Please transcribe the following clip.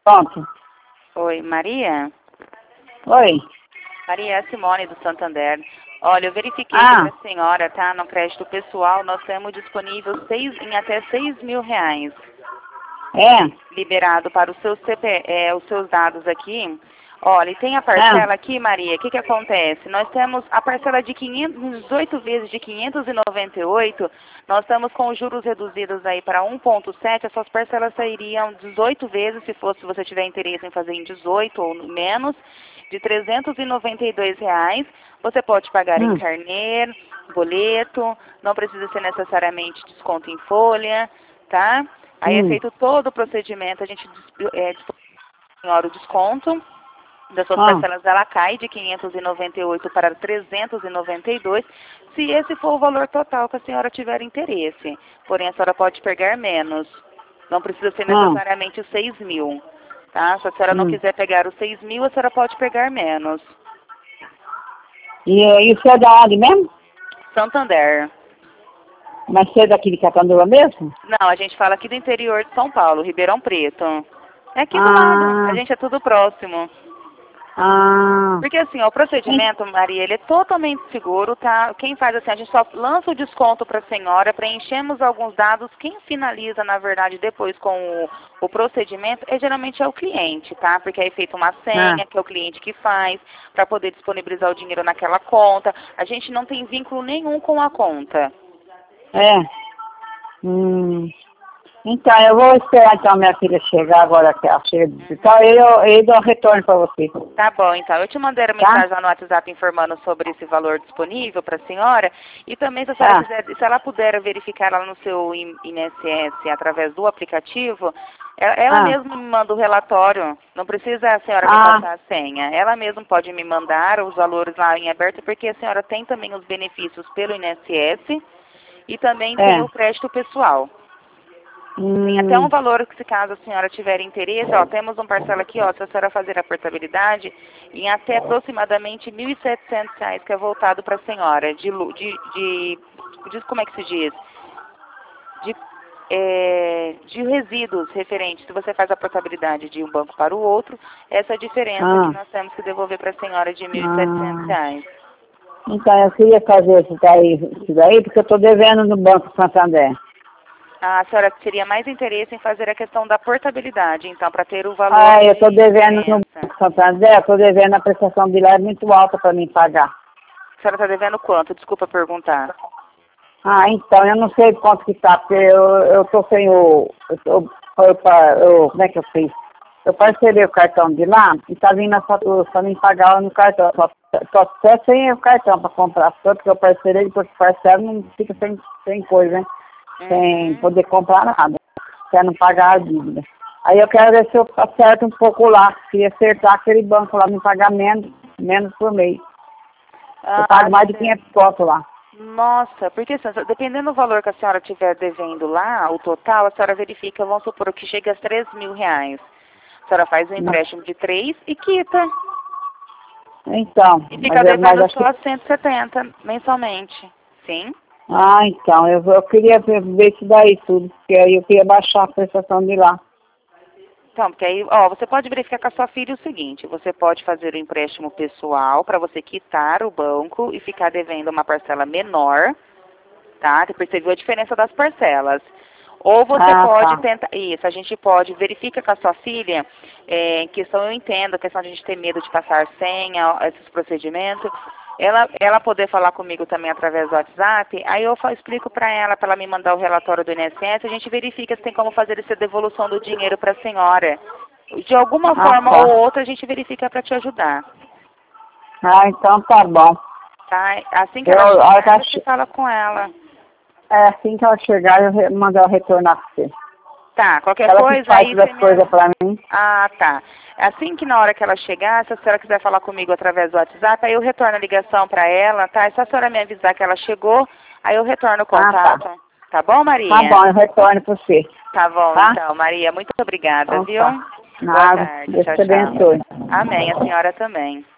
Pronto. Oi, Maria? Oi. Maria, é a Simone do Santander. Olha, eu verifiquei aqui para a senhora, tá? No crédito pessoal, nós temos disponível em até R$ 6.000. É? Liberado para o seu os seus dados aqui. Olha, e tem a parcela aqui, Maria, o que acontece? Nós temos a parcela de 18 vezes de 598, nós estamos com os juros reduzidos aí para 1,7, essas parcelas sairiam 18 vezes, se você tiver interesse em fazer em 18 ou menos, de R$ 392. Você pode pagar em carnê, boleto, não precisa ser necessariamente desconto em folha, tá? Aí é feito todo o procedimento, a gente dispõe o desconto das suas parcelas, ela cai de 598 para 392, se esse for o valor total que a senhora tiver interesse. Porém, a senhora pode pegar menos. Não precisa ser necessariamente os 6.000, tá? Se a senhora não quiser pegar os 6.000, a senhora pode pegar menos. E você é da onde mesmo? Santander. Mas você é daqui de Catanduva mesmo? Não, a gente fala aqui do interior de São Paulo, Ribeirão Preto. É aqui do lado, a gente é tudo próximo. Porque assim, ó, o procedimento, Maria, ele é totalmente seguro, tá? Quem faz assim, a gente só lança o desconto para a senhora, preenchemos alguns dados, quem finaliza, na verdade, depois com o procedimento, geralmente é o cliente, tá? Porque aí é feita uma senha, que é o cliente que faz, para poder disponibilizar o dinheiro naquela conta. A gente não tem vínculo nenhum com a conta. Então, eu vou esperar então minha filha chegar agora que ela chega. Então, eu dou um retorno para você. Tá bom, então. Eu te mandei uma mensagem lá no WhatsApp informando sobre esse valor disponível para a senhora. E também, se a senhora quiser, se ela puder verificar lá no seu INSS através do aplicativo, ela mesma me manda o relatório. Não precisa a senhora me passar a senha. Ela mesma pode me mandar os valores lá em aberto, porque a senhora tem também os benefícios pelo INSS e também tem o crédito pessoal. Tem até um valor que, se caso a senhora tiver interesse, ó, temos um parcela aqui, ó, se a senhora fazer a portabilidade, em até aproximadamente R$ 1.700, que é voltado para a senhora, como é que se diz? De resíduos referentes, se você faz a portabilidade de um banco para o outro, essa diferença que nós temos que devolver para a senhora de R$ 1.700. Então, eu queria fazer isso daí porque eu estou devendo no Banco Santander. A senhora teria mais interesse em fazer a questão da portabilidade, então, para ter o valor. Eu estou devendo no Banco Santander, estou devendo a prestação de lá é muito alta para mim pagar. A senhora está devendo quanto? Desculpa perguntar. Então, eu não sei quanto que está, porque eu estou sem como é que eu fiz? Eu parcelei o cartão de lá e está vindo a fatura para mim pagar no cartão. Só até sem o cartão para comprar, só porque eu parcelei, porque parcelo não fica sem coisa, né? Sem poder comprar nada, quer não pagar a dívida. Aí eu quero ver se eu acerto um pouco lá, se acertar aquele banco lá, me pagar menos por mês. Eu pago mais de 500 conto lá. Nossa, porque dependendo do valor que a senhora estiver devendo lá, o total, a senhora verifica, vamos supor que chega a R$ 3.000. A senhora faz um empréstimo de 3 e quita. Então. E fica devendo só 170 mensalmente, sim? Então, eu queria ver isso daí tudo, porque aí eu queria baixar a prestação de lá. Então, porque aí, ó, você pode verificar com a sua filha o seguinte, você pode fazer o empréstimo pessoal para você quitar o banco e ficar devendo uma parcela menor, tá? Você percebeu a diferença das parcelas. Ou você pode tentar, isso, a gente pode, verifica com a sua filha, em questão, eu entendo, a questão de a gente ter medo de passar senha, esses procedimentos, ela poder falar comigo também através do WhatsApp, aí eu explico para ela me mandar o relatório do INSS, a gente verifica se tem como fazer essa devolução do dinheiro para a senhora. De alguma forma ou outra, a gente verifica para te ajudar. Então tá bom. Tá? Assim que ela chegar, você fala com ela. Assim que ela chegar, eu mandar retornar para você. Tá, qualquer ela coisa faz aí as coisas para mim. Tá. Assim que na hora que ela chegar, se a senhora quiser falar comigo através do WhatsApp, aí eu retorno a ligação para ela, tá? É só a senhora me avisar que ela chegou, aí eu retorno o contato. Tá bom, Maria? Tá bom, eu retorno para você. Tá bom, então, Maria, muito obrigada, viu? Nada, Boa tarde, Deus te abençoe. Amém, a senhora também.